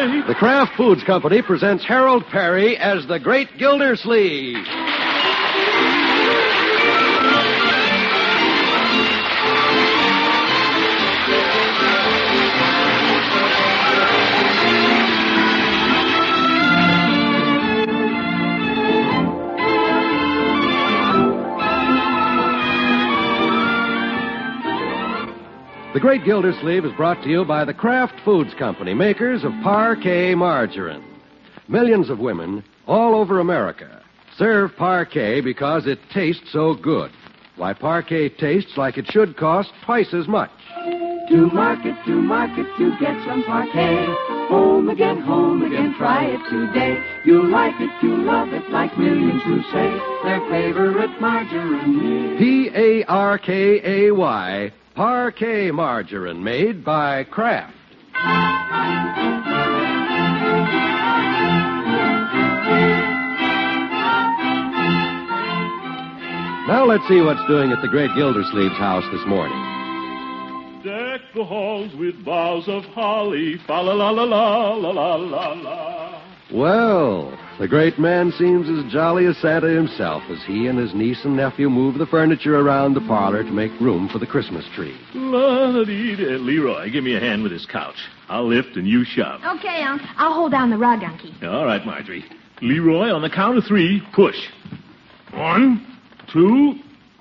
Leroy. The Kraft Foods Company presents Harold Perry as the Great Gildersleeve. The Great Gildersleeve is brought to you by the Kraft Foods Company, makers of Parquet margarine. Millions of women all over America serve Parquet because it tastes so good. Why, Parquet tastes like it should cost twice as much. To market, you get some Parquet. Home again, try it today. You'll like it, you'll love it, like millions who say their favorite margarine is Parkay, Parquet margarine, made by Kraft. Now let's see what's doing at the Great Gildersleeve's house this morning. Deck the halls with boughs of holly, fa la la la la la la la la. Well, the great man seems as jolly as Santa himself as he and his niece and nephew move the furniture around the parlor to make room for the Christmas tree. Leroy, give me a hand with this couch. I'll lift and you shove. Okay, Unc. I'll hold down the rug, Unky. All right, Marjorie. Leroy, on the count of 3, push. 1, 2...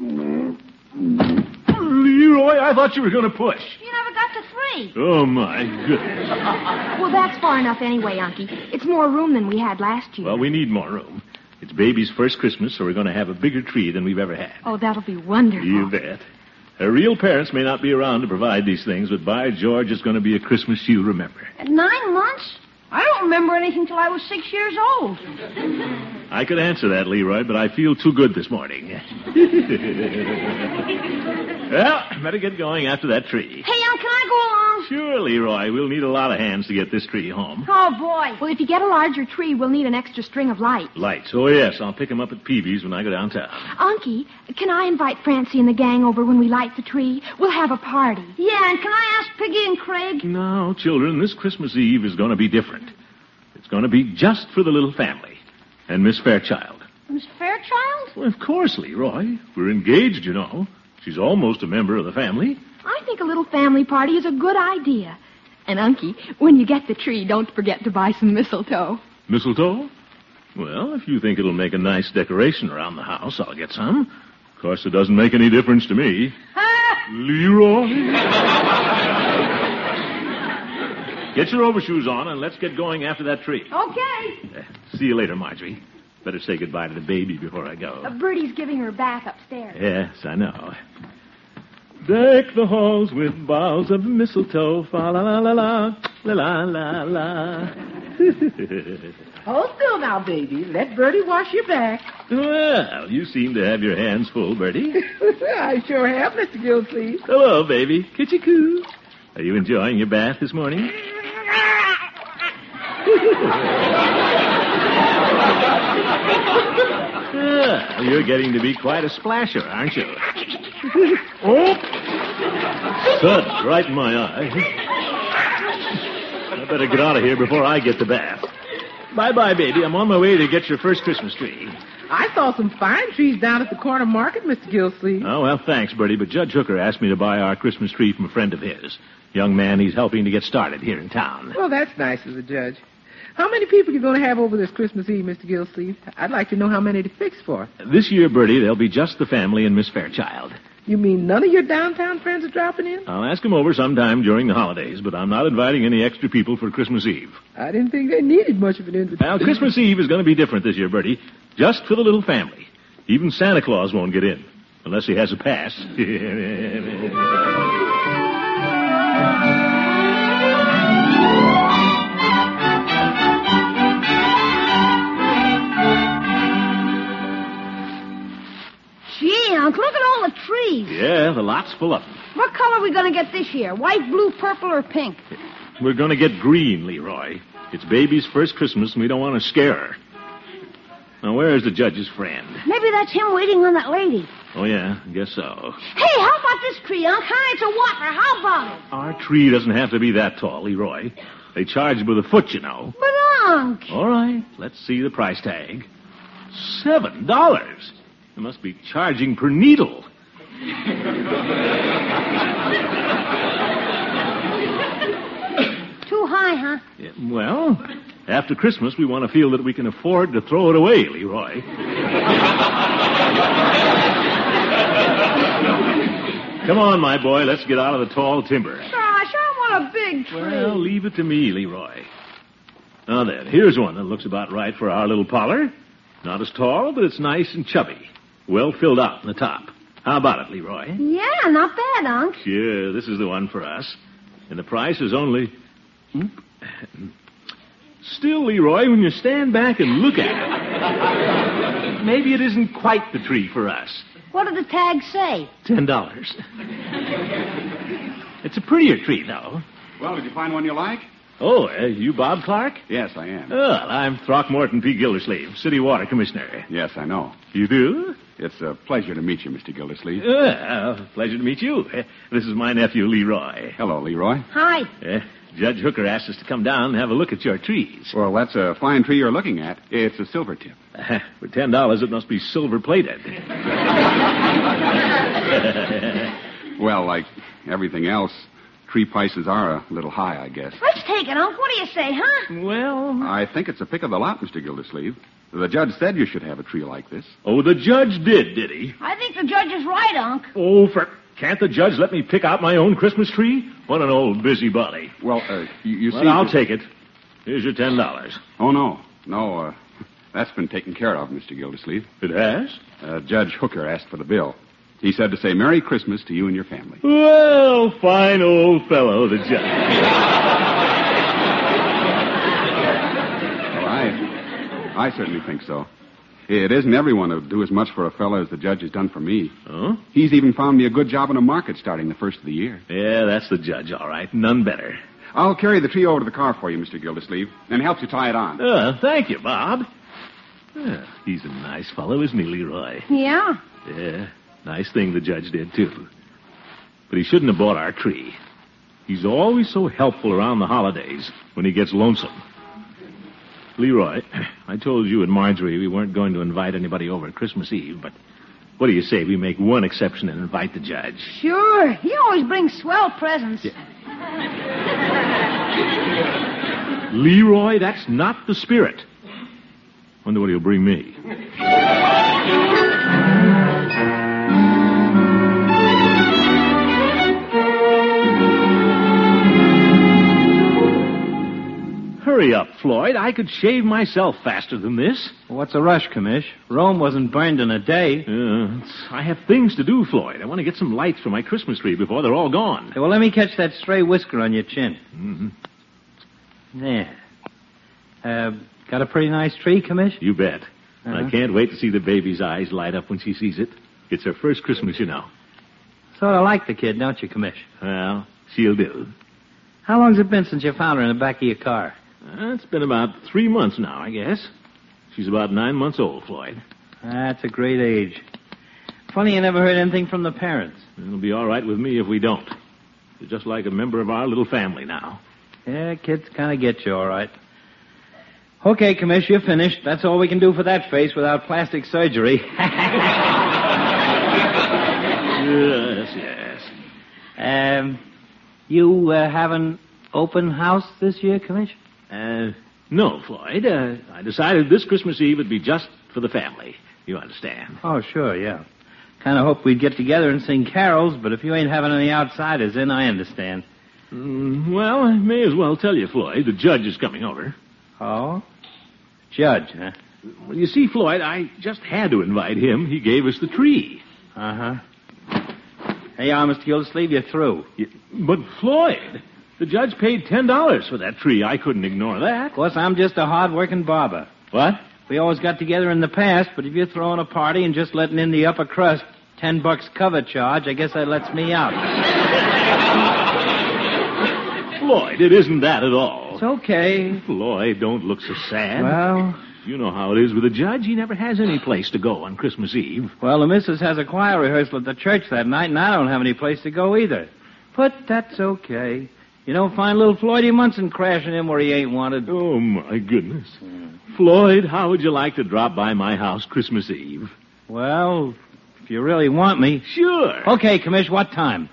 Leroy, I thought you were going to push. You never got to 3. Oh, my goodness. Well, that's far enough anyway, Unky. It's more room than we had last year. Well, we need more room. It's Baby's first Christmas, so we're going to have a bigger tree than we've ever had. Oh, that'll be wonderful. You bet. Her real parents may not be around to provide these things, but by George, it's going to be a Christmas she'll remember. At 9 months? I don't remember anything till I was 6 years old. I could answer that, Leroy, but I feel too good this morning. Well, better get going after that tree. Hey, Unc, can I go along? Sure, Leroy. We'll need a lot of hands to get this tree home. Oh, boy. Well, if you get a larger tree, we'll need an extra string of lights. Lights. Oh, yes. I'll pick them up at Peavy's when I go downtown. Unky, can I invite Francie and the gang over when we light the tree? We'll have a party. Yeah, and can I ask Piggy and Craig? No, children, this Christmas Eve is going to be different. It's going to be just for the little family and Miss Fairchild. Miss Fairchild? Well, of course, Leroy. We're engaged, you know. She's almost a member of the family. I think a little family party is a good idea. And, Unky, when you get the tree, don't forget to buy some mistletoe. Mistletoe? Well, if you think it'll make a nice decoration around the house, I'll get some. Of course, it doesn't make any difference to me. Leroy? Get your overshoes on and let's get going after that tree. Okay. See you later, Marjorie. Better say goodbye to the baby before I go. Bertie's giving her a bath upstairs. Yes, I know. Deck the halls with boughs of mistletoe, fa la la la la, la la la. Hold still now, baby. Let Bertie wash your back. Well, you seem to have your hands full, Bertie. I sure have, Mr. Gilsleeve. Hello, baby. Kitty-coo. Are you enjoying your bath this morning? You're getting to be quite a splasher, aren't you? Oh! Thud, right in my eye. I better get out of here before I get the bath. Bye-bye, baby. I'm on my way to get your first Christmas tree. I saw some fine trees down at the corner market, Mr. Gilsleeve. Oh, well, thanks, Bertie, but Judge Hooker asked me to buy our Christmas tree from a friend of his. Young man he's helping to get started here in town. Well, that's nice of the judge. How many people are you going to have over this Christmas Eve, Mr. Gilsleeve? I'd like to know how many to fix for. This year, Bertie, there'll be just the family and Miss Fairchild. You mean none of your downtown friends are dropping in? I'll ask them over sometime during the holidays, but I'm not inviting any extra people for Christmas Eve. I didn't think they needed much of an invitation. Well, Christmas Eve is going to be different this year, Bertie. Just for the little family. Even Santa Claus won't get in, unless he has a pass. Gee, Unc, look at all the trees. Yeah, the lot's full of them. What color are we going to get this year? White, blue, purple, or pink? We're going to get green, Leroy. It's Baby's first Christmas, and we don't want to scare her. Now, where is the judge's friend? Maybe that's him waiting on that lady. Oh, yeah, I guess so. Hey, how about this tree, Unc? Hi, it's a whopper. How about it? Our tree doesn't have to be that tall, Leroy. They charge by the foot, you know. But, Unc. All right, let's see the price tag. $7. They must be charging per needle. Too high, huh? Yeah, well, after Christmas, we want to feel that we can afford to throw it away, Leroy. Come on, my boy. Let's get out of the tall timber. Gosh, I want a big tree. Well, leave it to me, Leroy. Now then, here's one that looks about right for our little parlor. Not as tall, but it's nice and chubby. Well filled out in the top. How about it, Leroy? Yeah, not bad, Unc. Sure, this is the one for us. And the price is only... Still, Leroy, when you stand back and look at it, maybe it isn't quite the tree for us. What did the tag say? $10. It's a prettier tree, though. Well, did you find one you like? Oh, you Bob Clark? Yes, I am. Well, I'm Throckmorton P. Gildersleeve, City Water Commissioner. Yes, I know. You do? It's a pleasure to meet you, Mr. Gildersleeve. Pleasure to meet you. This is my nephew, Leroy. Hello, Leroy. Hi. Judge Hooker asked us to come down and have a look at your trees. Well, that's a fine tree you're looking at. It's a silver tip. For $10, it must be silver-plated. Well, like everything else, tree prices are a little high, I guess. Let's take it, Unc. What do you say, huh? Well... I think it's a pick of the lot, Mr. Gildersleeve. The judge said you should have a tree like this. Oh, the judge did he? I think the judge is right, Unc. Oh, can't the judge let me pick out my own Christmas tree? What an old busybody. Well, you see... Well, I'll take it. Here's your $10. Oh, no. No, that's been taken care of, Mr. Gildersleeve. It has? Judge Hooker asked for the bill. He said to say Merry Christmas to you and your family. Well, fine old fellow, the judge. Well, I certainly think so. It isn't everyone who'd do as much for a fellow as the judge has done for me. Oh? He's even found me a good job in the market starting the first of the year. Yeah, that's the judge, all right. None better. I'll carry the tree over to the car for you, Mr. Gildersleeve, and help you tie it on. Thank you, Bob. He's a nice fellow, isn't he, Leroy? Yeah. Yeah, nice thing the judge did, too. But he shouldn't have bought our tree. He's always so helpful around the holidays when he gets lonesome. Leroy, I told you and Marjorie we weren't going to invite anybody over at Christmas Eve, but what do you say we make one exception and invite the judge? Sure. He always brings swell presents. Yeah. Leroy, that's not the spirit. Wonder what he'll bring me. Hurry up, Floyd. I could shave myself faster than this. What's a rush, Commish? Rome wasn't burned in a day. I have things to do, Floyd. I want to get some lights for my Christmas tree before they're all gone. Hey, well, let me catch that stray whisker on your chin. Mm-hmm. There. Got a pretty nice tree, Commish? You bet. I can't wait to see the baby's eyes light up when she sees it. It's her first Christmas, you know. Sort of like the kid, don't you, Commish? Well, she'll do. How long's it been since you found her in the back of your car? It's been about 3 months now, I guess. She's about 9 months old, Floyd. That's a great age. Funny you never heard anything from the parents. It'll be all right with me if we don't. You're just like a member of our little family now. Yeah, kids kind of get you all right. Okay, Commish, you're finished. That's all we can do for that face without plastic surgery. Yes. You have an open house this year, Commish? No, Floyd. I decided this Christmas Eve would be just for the family. You understand? Oh, sure, yeah. Kind of hoped we'd get together and sing carols, but if you ain't having any outsiders in, I understand. Well, I may as well tell you, Floyd. The judge is coming over. Oh? Judge, huh? Well, you see, Floyd, I just had to invite him. He gave us the tree. Uh-huh. Hey, Mr. Gildersleeve, you're through. But, Floyd, the judge paid $10 for that tree. I couldn't ignore that. Of course, I'm just a hard-working barber. What? We always got together in the past, but if you're throwing a party and just letting in the upper crust, $10 cover charge, I guess that lets me out. Floyd, it isn't that at all. It's okay. Floyd, don't look so sad. Well... You know how it is with the judge. He never has any place to go on Christmas Eve. Well, the missus has a choir rehearsal at the church that night, and I don't have any place to go either. But that's okay. You don't find little Floydie Munson crashing in where he ain't wanted. Oh, my goodness. Floyd, how would you like to drop by my house Christmas Eve? Well, if you really want me. Sure. Okay, Commish, what time?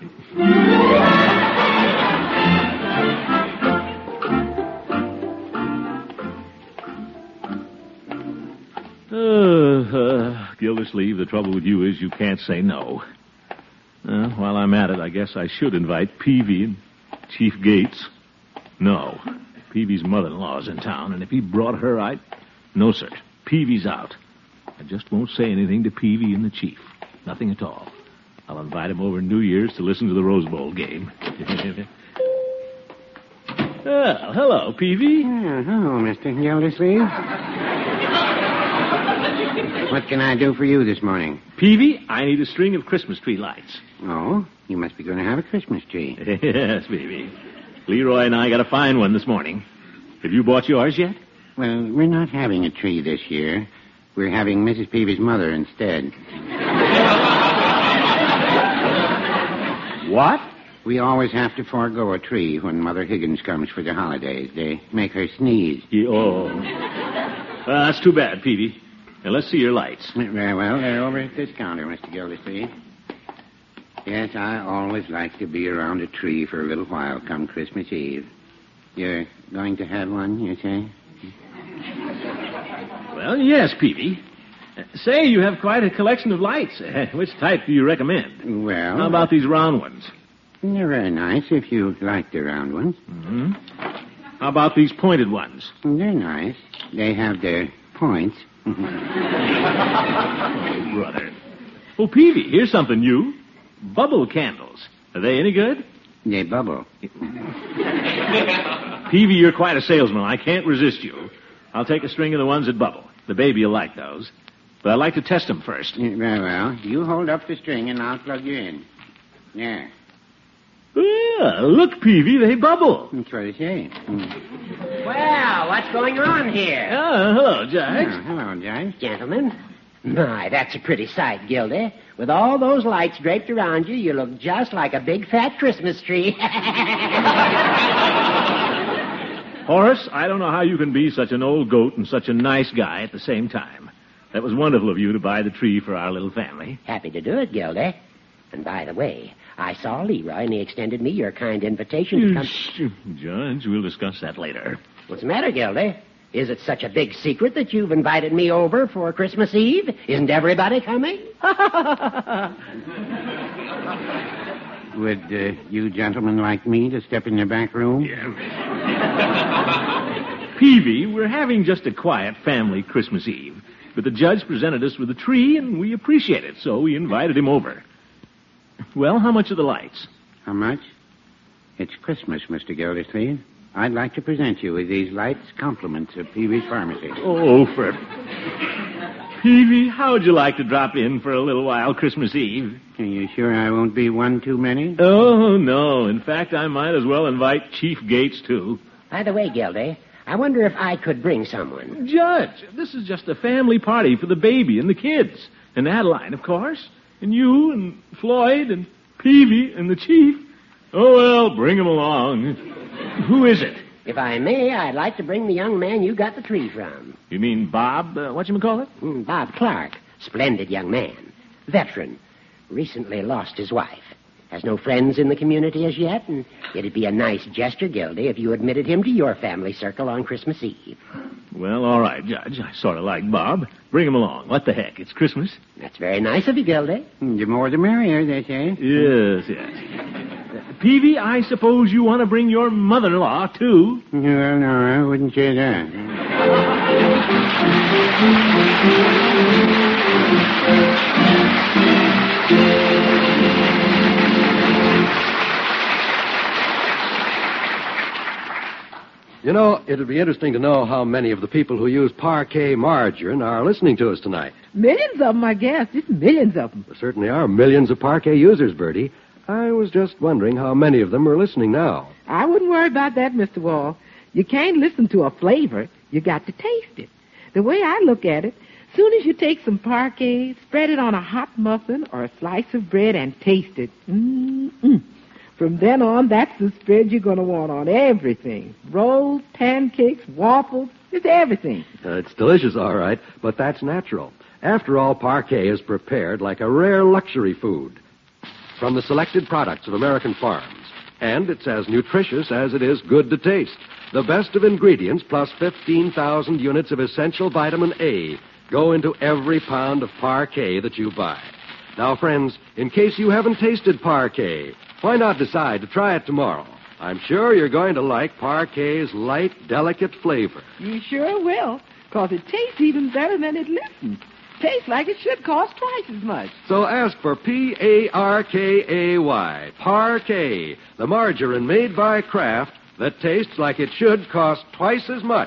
Gildersleeve, the trouble with you is you can't say no. While I'm at it, I guess I should invite Peavy and Chief Gates. No. Peavy's mother-in-law's in town, and if he brought her, I'd... No, sir. Peavy's out. I just won't say anything to Peavy and the Chief. Nothing at all. I'll invite him over New Year's to listen to the Rose Bowl game. Well, hello, Peavy. Hello, Mr. Gildersleeve. What can I do for you this morning? Peavy, I need a string of Christmas tree lights. Oh, you must be going to have a Christmas tree. Yes, Peavy. Leroy and I got to find one this morning. Have you bought yours yet? Well, we're not having a tree this year. We're having Mrs. Peavy's mother instead. What? We always have to forego a tree when Mother Higgins comes for the holidays. They make her sneeze. That's too bad, Peavy. Now, let's see your lights. Very well. They're over at this counter, Mr. Gildersleeve. Yes, I always like to be around a tree for a little while come Christmas Eve. You're going to have one, you say? Well, yes, Peavy. Say, you have quite a collection of lights. Which type do you recommend? Well... How about these round ones? They're very nice if you like the round ones. Mm-hmm. How about these pointed ones? They're nice. They have their points. Oh, brother. Oh, Peavy, here's something new. Bubble candles. Are they any good? They bubble. Peavy, you're quite a salesman. I can't resist you. I'll take a string of the ones that bubble. The baby will like those. But I'd like to test them first. Very well. You hold up the string and I'll plug you in. There. Yeah, look, Peavy, they bubble. That's what I say. Well, what's going on here? Hello, Judge. Hello, Judge. Gentlemen. My, that's a pretty sight, Gildy. With all those lights draped around you, you look just like a big fat Christmas tree. Horace, I don't know how you can be such an old goat and such a nice guy at the same time. That was wonderful of you to buy the tree for our little family. Happy to do it, Gildy. And by the way, I saw Leroy and he extended me your kind invitation to come... Judge, we'll discuss that later. What's the matter, Gildy? Is it such a big secret that you've invited me over for Christmas Eve? Isn't everybody coming? Would you gentlemen like me to step in the back room? Yeah. Peavy, we're having just a quiet family Christmas Eve. But the judge presented us with a tree, and we appreciate it, so we invited him over. Well, how much are the lights? How much? It's Christmas, Mr. Gildersleeve. I'd like to present you with these lights compliments of Peavy's Pharmacy. Oh, for... Peavy, how would you like to drop in for a little while Christmas Eve? Are you sure I won't be one too many? Oh, no. In fact, I might as well invite Chief Gates, too. By the way, Gildy, I wonder if I could bring someone. Judge, this is just a family party for the baby and the kids. And Adeline, of course. And you and Floyd and Peavy and the Chief. Oh, well, bring them along. Who is it? If I may, I'd like to bring the young man you got the tree from. You mean Bob, whatchamacallit? Bob Clark. Splendid young man. Veteran. Recently lost his wife. Has no friends in the community as yet, and it'd be a nice gesture, Gildy, if you admitted him to your family circle on Christmas Eve. Well, all right, Judge. I sort of like Bob. Bring him along. What the heck? It's Christmas. That's very nice of you, Gildy. The more the merrier, they say. Yes, yes. Peavy, I suppose you want to bring your mother-in-law, too. Well, no, I wouldn't say that. You know, it'll be interesting to know how many of the people who use Parquet margarine are listening to us tonight. Millions of them, I guess. Just millions of them. There certainly are millions of Parquet users, Bertie. I was just wondering how many of them are listening now. I wouldn't worry about that, Mr. Wall. You can't listen to a flavor. You got to taste it. The way I look at it, soon as you take some Parquet, spread it on a hot muffin or a slice of bread and taste it. Mm-mm. From then on, that's the spread you're going to want on everything. Rolls, pancakes, waffles, it's everything. It's delicious, all right, but that's natural. After all, parquet is prepared like a rare luxury food from the selected products of American farms. And it's as nutritious as it is good to taste. The best of ingredients plus 15,000 units of essential vitamin A go into every pound of parquet that you buy. Now, friends, in case you haven't tasted parquet, why not decide to try it tomorrow? I'm sure you're going to like parquet's light, delicate flavor. You sure will, because it tastes even better than it listens. Tastes like it should cost twice as much. So ask for Parkay, Parquet, the margarine made by Kraft that tastes like it should cost twice as much.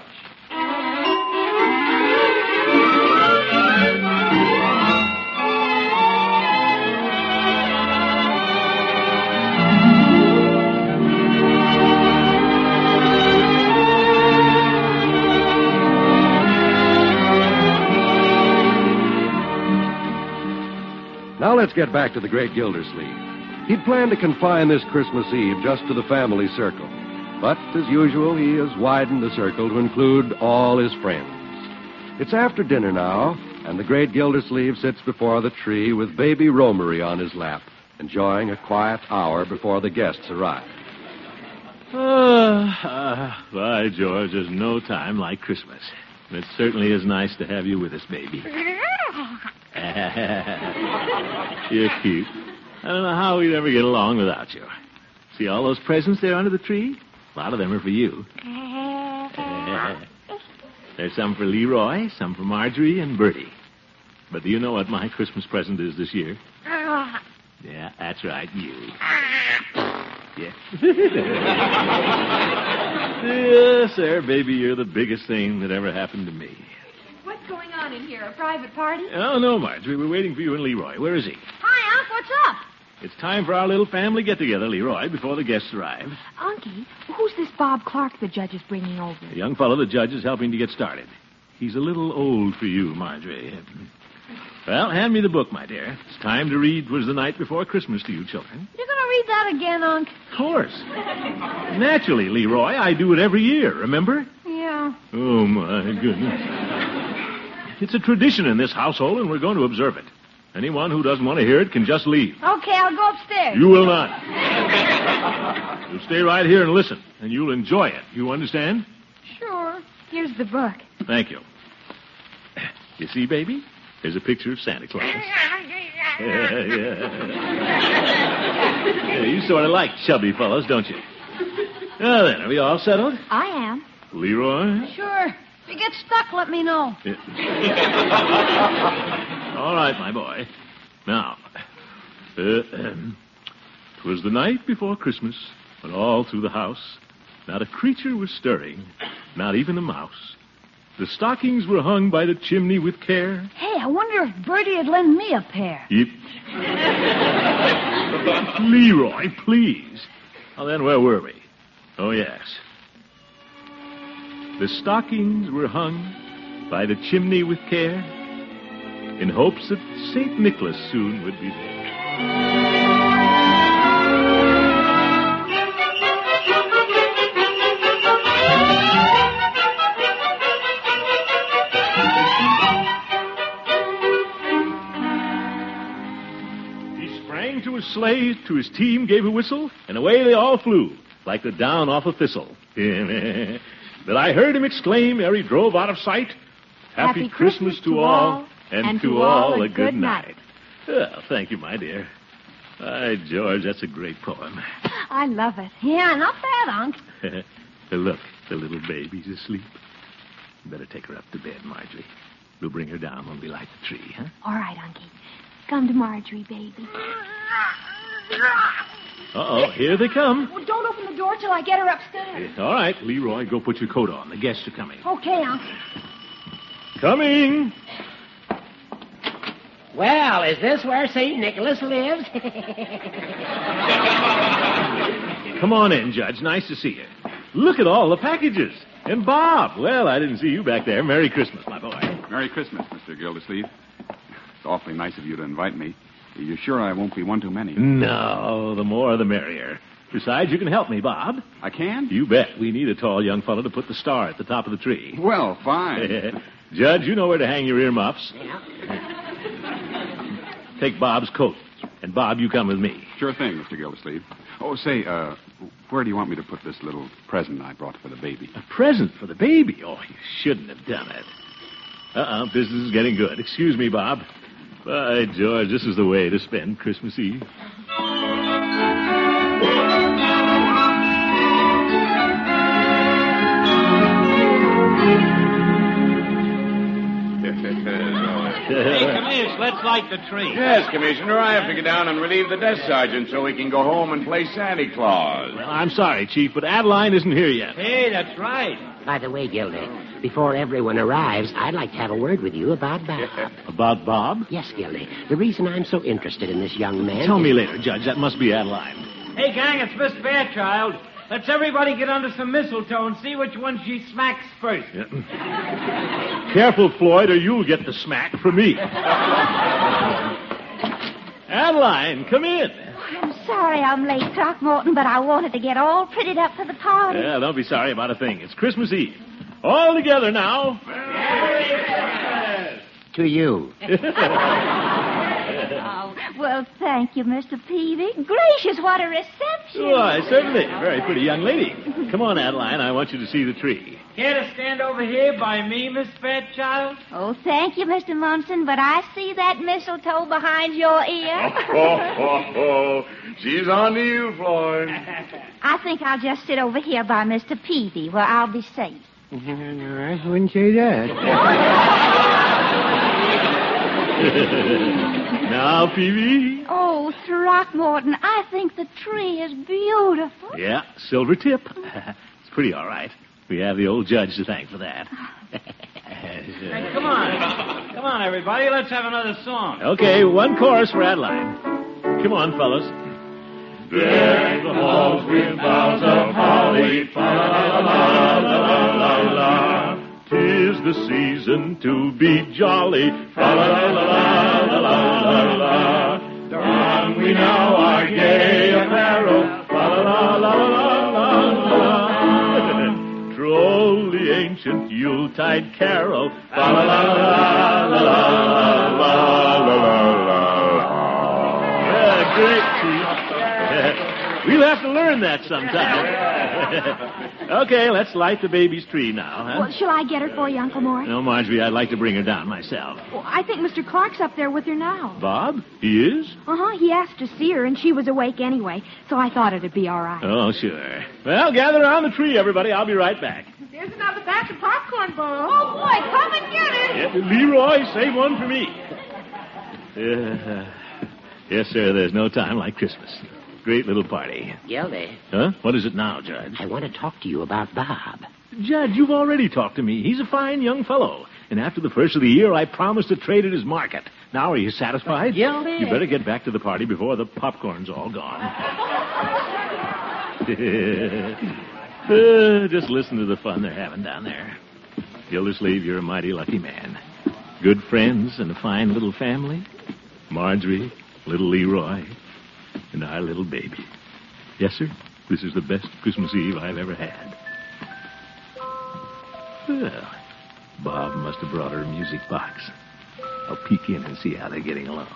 Now let's get back to the great Gildersleeve. He'd planned to confine this Christmas Eve just to the family circle. But, as usual, he has widened the circle to include all his friends. It's after dinner now, and the great Gildersleeve sits before the tree with baby Romery on his lap, enjoying a quiet hour before the guests arrive. By George, there's no time like Christmas. And it certainly is nice to have you with us, baby. You're cute. I don't know how we'd ever get along without you. See all those presents there under the tree? A lot of them are for you. There's some for Leroy, some for Marjorie and Bertie. But do you know what my Christmas present is this year? Yeah, that's right, you. Yeah. Yes, sir, baby, you're the biggest thing that ever happened to me. What's going on in here? A private party? Oh, no, Marjorie. We're waiting for you and Leroy. Where is he? Hi, Unc. What's up? It's time for our little family get-together, Leroy, before the guests arrive. Unky, who's this Bob Clark the judge is bringing over? The young fellow the judge is helping to get started. He's a little old for you, Marjorie. Well, hand me the book, my dear. It's time to read "'Twas the Night Before Christmas" to you children. You're going to read that again, Unc? Of course. Naturally, Leroy. I do it every year, remember? Yeah. Oh, my goodness. It's a tradition in this household, and we're going to observe it. Anyone who doesn't want to hear it can just leave. Okay, I'll go upstairs. You will not. You'll stay right here and listen, and you'll enjoy it. You understand? Sure. Here's the book. Thank you. You see, baby? There's a picture of Santa Claus. Yeah, you sort of like chubby fellows, don't you? Now then, are we all settled? I am. Leroy? Sure. If you get stuck, let me know. All right, my boy. Now, 'twas the night before Christmas, when all through the house not a creature was stirring, not even a mouse. The stockings were hung by the chimney with care. Hey, I wonder if Bertie would lend me a pair. Yep. Leroy, please. Well, then, where were we? Oh, yes. The stockings were hung by the chimney with care, in hopes that St. Nicholas soon would be there. He sprang to his sleigh, to his team gave a whistle, and away they all flew, like the down off a thistle. But I heard him exclaim ere he drove out of sight, Happy Christmas to all, and to all a good night. Well, thank you, my dear. By George, that's a great poem. I love it. Yeah, not bad, Unc. Look, the little baby's asleep. Better take her up to bed, Marjorie. We'll bring her down when we light the tree, huh? All right, Unky. Come to Marjorie, baby. Uh-oh, here they come. Well, don't open the door till I get her upstairs. All right, Leroy, go put your coat on. The guests are coming. Okay, Unc. Coming. Well, is this where St. Nicholas lives? Come on in, Judge. Nice to see you. Look at all the packages. And Bob. Well, I didn't see you back there. Merry Christmas, my boy. Merry Christmas, Mr. Gildersleeve. It's awfully nice of you to invite me. Are you sure I won't be one too many? No, the more the merrier. Besides, you can help me, Bob. I can? You bet. We need a tall young fellow to put the star at the top of the tree. Well, fine. Judge, you know where to hang your earmuffs. Yeah. Take Bob's coat. And, Bob, you come with me. Sure thing, Mr. Gildersleeve. Oh, say, where do you want me to put this little present I brought for the baby? A present for the baby? Oh, you shouldn't have done it. Business is getting good. Excuse me, Bob. By George, this is the way to spend Christmas Eve. Hey, Commish, let's light the tree. Yes, Commissioner, I have to get down and relieve the desk sergeant so we can go home and play Santa Claus. Well, I'm sorry, Chief, but Adeline isn't here yet. Hey, that's right. By the way, Gildy, before everyone arrives, I'd like to have a word with you about Bob. About Bob? Yes, Gildy. The reason I'm so interested in this young man... Tell me later, Judge. That must be Adeline. Hey, gang, it's Miss Fairchild. Let's everybody get under some mistletoe and see which one she smacks first. Yeah. Careful, Floyd, or you'll get the smack from me. Adeline, come in. I'm sorry I'm late, Throckmorton, but I wanted to get all prettied up for the party. Yeah, don't be sorry about a thing. It's Christmas Eve. All together now. To you. Oh, well, thank you, Mr. Peavy. Gracious, what a reception. Why, certainly. Very pretty young lady. Come on, Adeline. I want you to see the tree. Care to stand over here by me, Miss Fairchild? Oh, thank you, Mr. Munson, but I see that mistletoe behind your ear. She's on to you, Floyd. I think I'll just sit over here by Mr. Peavy, where I'll be safe. No, I wouldn't say that. Now, Peavy. Oh, Throckmorton, I think the tree is beautiful. Yeah, silver tip. It's pretty all right. We have the old judge to thank for that. Hey, come on. Come on, everybody. Let's have another song. Okay, one chorus for Adeline. Come on, fellas. Deck the halls with boughs of holly, fa-la-la-la-la-la-la. 'Tis the season to be jolly, fa-la-la-la-la-la-la. Don we now our gay apparel, fa-la-la-la-la-la-la. Troll the ancient Yuletide carol, fa-la-la-la-la-la-la-la. Great, Chief. We'll have to learn that sometime. Okay, let's light the baby's tree now, huh? Well, shall I get her for you, Uncle Mort? No, Marjorie, I'd like to bring her down myself. Well, I think Mr. Clark's up there with her now. Bob? He is? Uh-huh. He asked to see her, and she was awake anyway, so I thought it'd be all right. Oh, sure. Well, gather around the tree, everybody. I'll be right back. There's another batch of popcorn, Bob. Oh, boy, come and get it. Yeah, Leroy, save one for me. Yes, sir, there's no time like Christmas. Great little party. Gildy. Huh? What is it now, Judge? I want to talk to you about Bob. Judge, you've already talked to me. He's a fine young fellow. And after the first of the year, I promised to trade at his market. Now, are you satisfied? Gildy. You better get back to the party before the popcorn's all gone. Just listen to the fun they're having down there. Gildersleeve, you're a mighty lucky man. Good friends and a fine little family. Marjorie, little Leroy, and our little baby. Yes, sir, this is the best Christmas Eve I've ever had. Well, Bob must have brought her a music box. I'll peek in and see how they're getting along.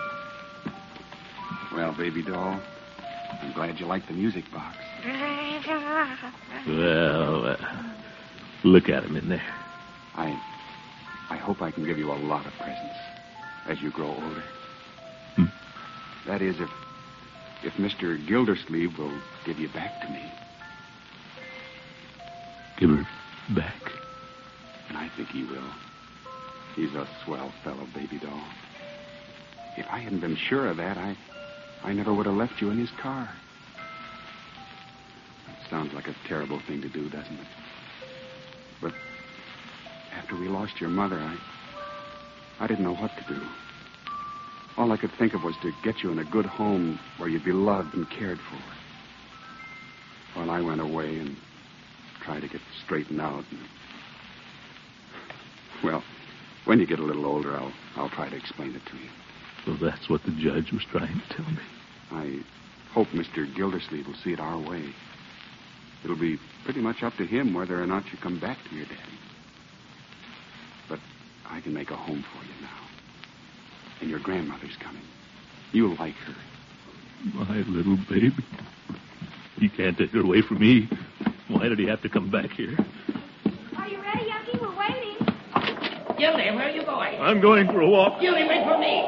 Well, baby doll, I'm glad you like the music box. Well, look at him in there. I hope I can give you a lot of presents as you grow older. That is, if Mr. Gildersleeve will give you back to me. Give her back? And I think he will. He's a swell fellow, baby doll. If I hadn't been sure of that, I never would have left you in his car. It sounds like a terrible thing to do, doesn't it? But after we lost your mother, I didn't know what to do. All I could think of was to get you in a good home where you'd be loved and cared for. While I went away and tried to get straightened out. Well, when you get a little older, I'll try to explain it to you. Well, that's what the judge was trying to tell me. hope Mr. Gildersleeve will see it our way. It'll be pretty much up to him whether or not you come back to your daddy. But I can make a home for you now. And your grandmother's coming. You'll like her. My little baby. He can't take her away from me. Why did he have to come back here? Are you ready, Unky? We're waiting. Gildy, where are you going? I'm going for a walk. Gildy, wait for me.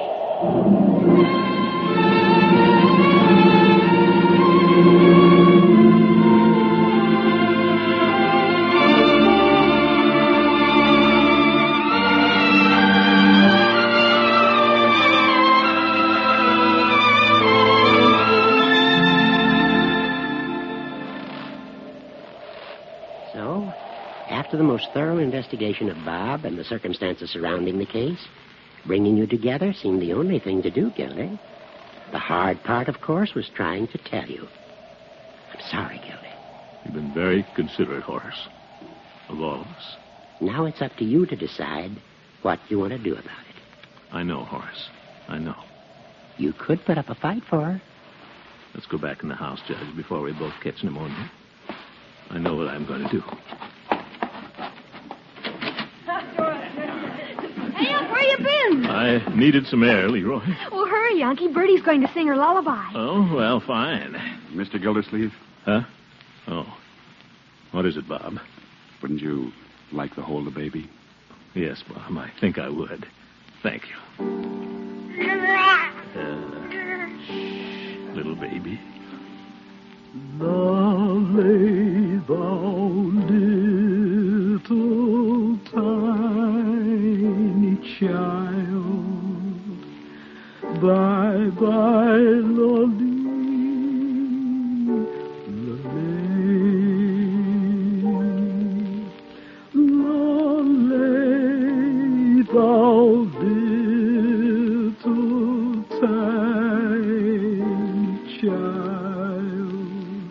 After the most thorough investigation of Bob and the circumstances surrounding the case, bringing you together seemed the only thing to do, Gildy. The hard part, of course, was trying to tell you. I'm sorry, Gildy. You've been very considerate, Horace, of all of us. Now it's up to you to decide what you want to do about it. I know, Horace. I know. You could put up a fight for her. Let's go back in the house, Judge, before we both catch pneumonia. I know what I'm going to do. Hey, Unc, where you been? I needed some air, Leroy. Well, hurry, Unky. Bertie's going to sing her lullaby. Oh, well, fine. Mr. Gildersleeve? Huh? Oh. What is it, Bob? Wouldn't you like to hold the baby? Yes, Bob, I think I would. Thank you. Little baby. Lovely thou little tiny child, bye-bye, lolly, lolly, thou little tiny child,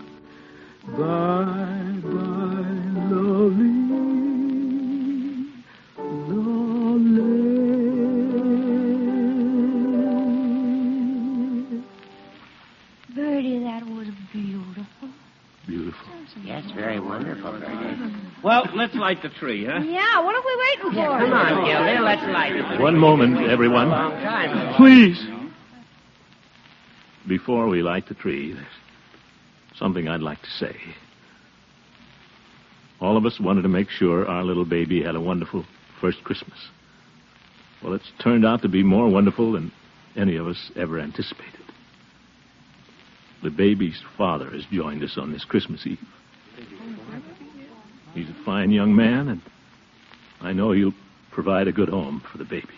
bye-bye, lolly, lolly. Bertie, that was beautiful. Beautiful. Yes, very wonderful, Bertie. Well, let's light the tree, huh? Yeah, what are we waiting for? Come on, Gildy, let's light it. One moment, everyone. Long time. Please. Before we light the tree, there's something I'd like to say. All of us wanted to make sure our little baby had a wonderful first Christmas. Well, it's turned out to be more wonderful than any of us ever anticipated. The baby's father has joined us on this Christmas Eve. He's a fine young man, and I know he'll provide a good home for the baby.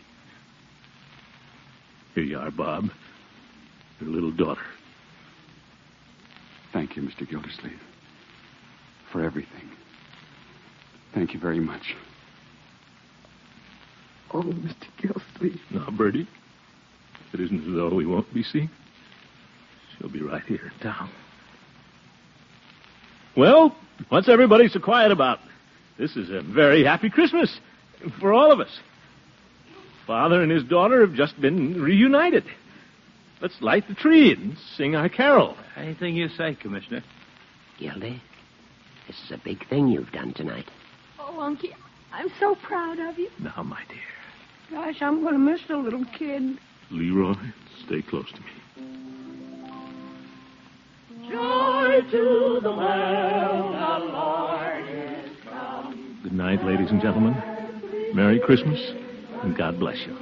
Here you are, Bob. Your little daughter. Thank you, Mr. Gildersleeve, for everything. Thank you very much. Oh, Mr. Gildersleeve. Now, Bertie, it isn't as though we won't be seen. She'll be right here in town. Well, what's everybody so quiet about? This is a very happy Christmas for all of us. Father and his daughter have just been reunited. Let's light the tree and sing our carol. Anything you say, Commissioner. Gildy, this is a big thing you've done tonight. Oh, Unky, I'm so proud of you. Now, my dear. Gosh, I'm going to miss the little kid. Leroy, stay close to me. Joy to the world, the Lord is come. Good night, ladies and gentlemen. Merry Christmas, and God bless you.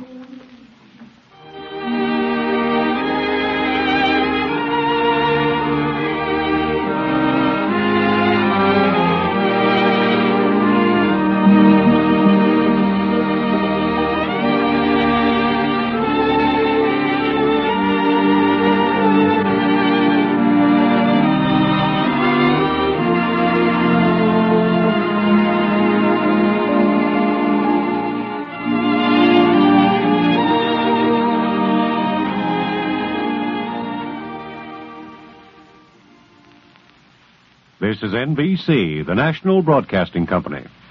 This is NBC, the national broadcasting company.